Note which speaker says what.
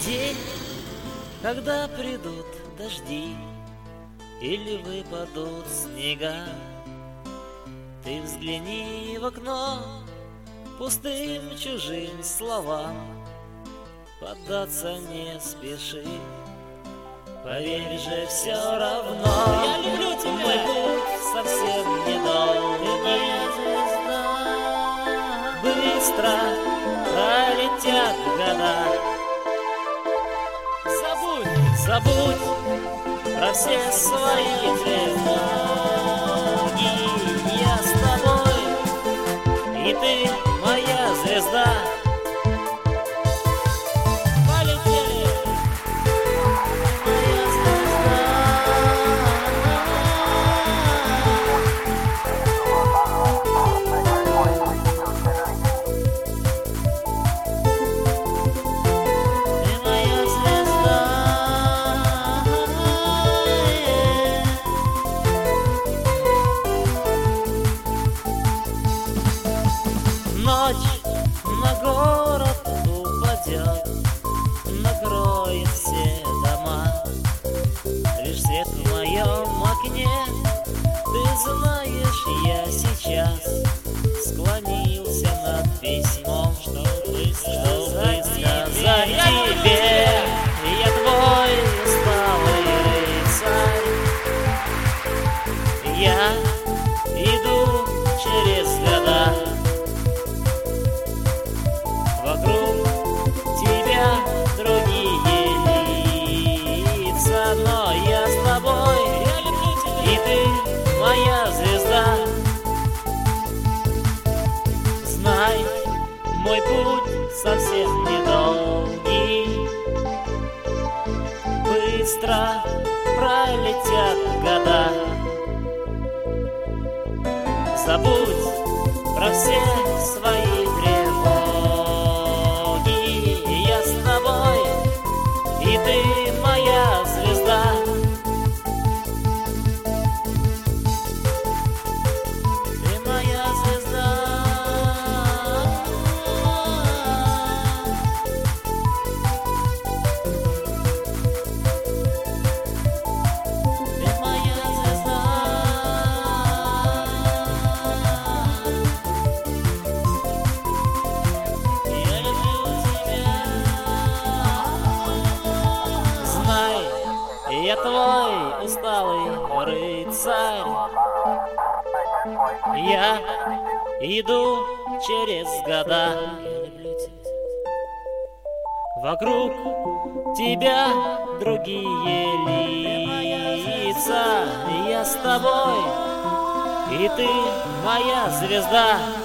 Speaker 1: День, когда придут дожди или выпадут снега, ты взгляни в окно, пустым чужим словам поддаться не спеши. Поверь же, все равно я люблю тебя. Мой путь совсем недолгий, быстро пролетят года. Забудь про все свои тревоги. Я с тобой, и ты моя звезда. Полетели, моя звезда. Ты моя звезда. Ночь на город упадет, накроет все дома. Лишь свет в моем окне, ты знаешь, я сейчас склонился над письмом, чтобы сказать тебе: я твой усталый рыцарь. Я иду через года. Вокруг тебя другие лица, но я с тобой, я люблю тебя, и ты моя звезда. Знай, мой путь совсем недолгий, быстро пролетят года. Забудь про все свои тревоги. Я с тобой, и ты моя звезда. Ты моя звезда. Ты моя звезда. Я люблю тебя. Знай, я твой усталый рыцарь. Я иду через года. Я люблю тебя. Вокруг тебя другие лица. Я с тобой, и ты моя звезда.